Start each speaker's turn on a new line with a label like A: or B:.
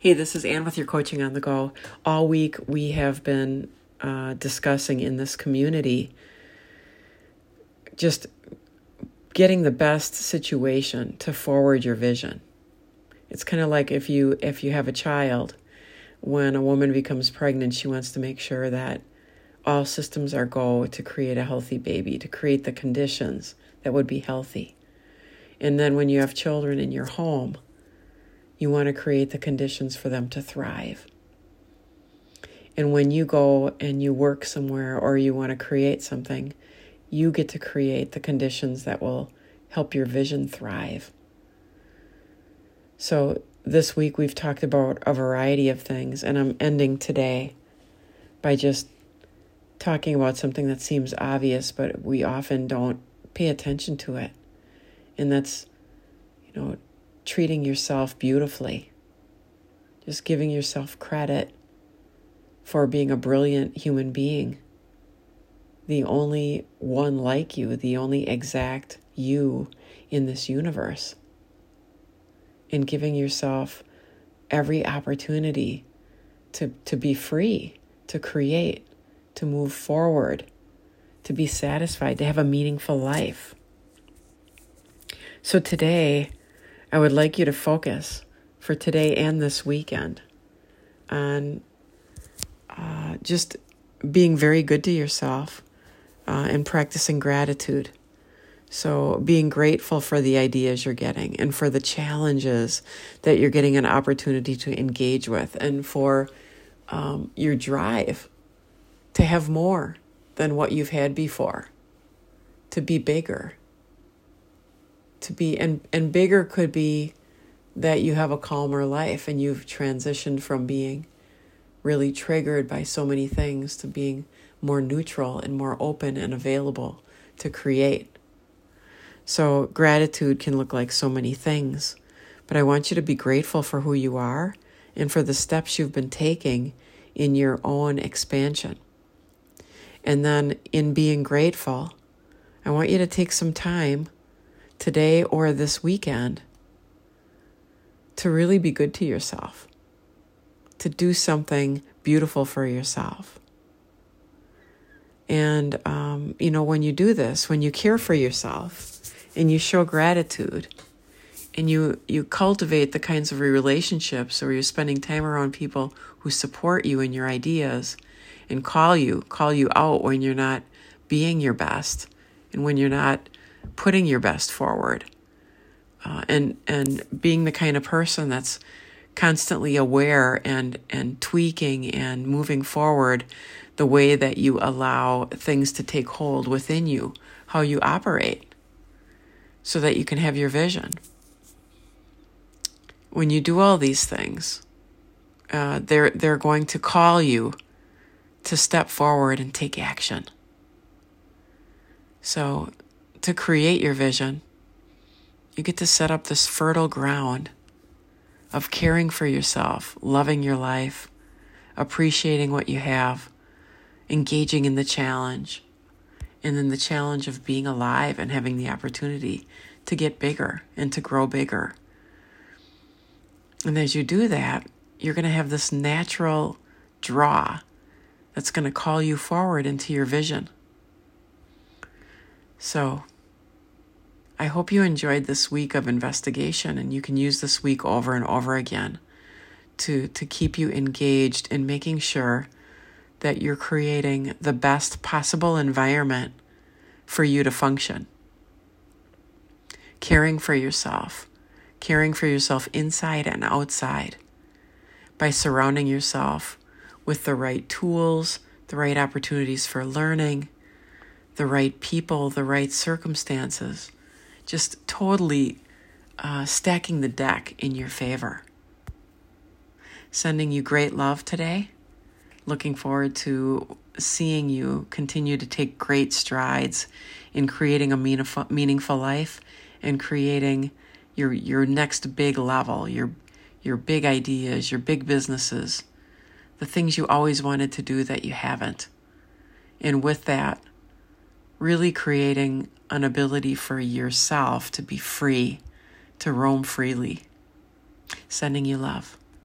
A: Hey, this is Ann with your Coaching on the Go. All week we have been discussing in this community just getting the best situation to forward your vision. It's kind of like if you have a child, when a woman becomes pregnant, she wants to make sure that all systems are go to create a healthy baby, to create the conditions that would be healthy. And then when you have children in your home, you want to create the conditions for them to thrive. And when you go and you work somewhere or you want to create something, you get to create the conditions that will help your vision thrive. So this week we've talked about a variety of things, and I'm ending today by just talking about something that seems obvious, but we often don't pay attention to it. And that's, treating yourself beautifully. Just giving yourself credit for being a brilliant human being. The only one like you, the only exact you in this universe. And giving yourself every opportunity to be free, to create, to move forward, to be satisfied, to have a meaningful life. So today, I would like you to focus for today and this weekend on just being very good to yourself and practicing gratitude. So being grateful for the ideas you're getting and for the challenges that you're getting an opportunity to engage with, and for your drive to have more than what you've had before, to be bigger. And bigger could be that you have a calmer life and you've transitioned from being really triggered by so many things to being more neutral and more open and available to create. So gratitude can look like so many things, but I want you to be grateful for who you are and for the steps you've been taking in your own expansion. And then in being grateful, I want you to take some time today or this weekend to really be good to yourself, to do something beautiful for yourself. And, when you do this, when you care for yourself and you show gratitude and you cultivate the kinds of relationships where you're spending time around people who support you in your ideas and call you out when you're not being your best and when you're not putting your best forward, and being the kind of person that's constantly aware and tweaking and moving forward the way that you allow things to take hold within you, how you operate, so that you can have your vision. When you do all these things, they're going to call you to step forward and take action. So to create your vision, you get to set up this fertile ground of caring for yourself, loving your life, appreciating what you have, engaging in the challenge, and then the challenge of being alive and having the opportunity to get bigger and to grow bigger. And as you do that, you're going to have this natural draw that's going to call you forward into your vision. So I hope you enjoyed this week of investigation, and you can use this week over and over again to keep you engaged in making sure that you're creating the best possible environment for you to function. Caring for yourself inside and outside by surrounding yourself with the right tools, the right opportunities for learning, the right people, the right circumstances. Just totally stacking the deck in your favor. Sending you great love today. Looking forward to seeing you continue to take great strides in creating a meaningful life and creating your next big level, your big ideas, your big businesses, the things you always wanted to do that you haven't. And with that, really creating an ability for yourself to be free, to roam freely. Sending you love.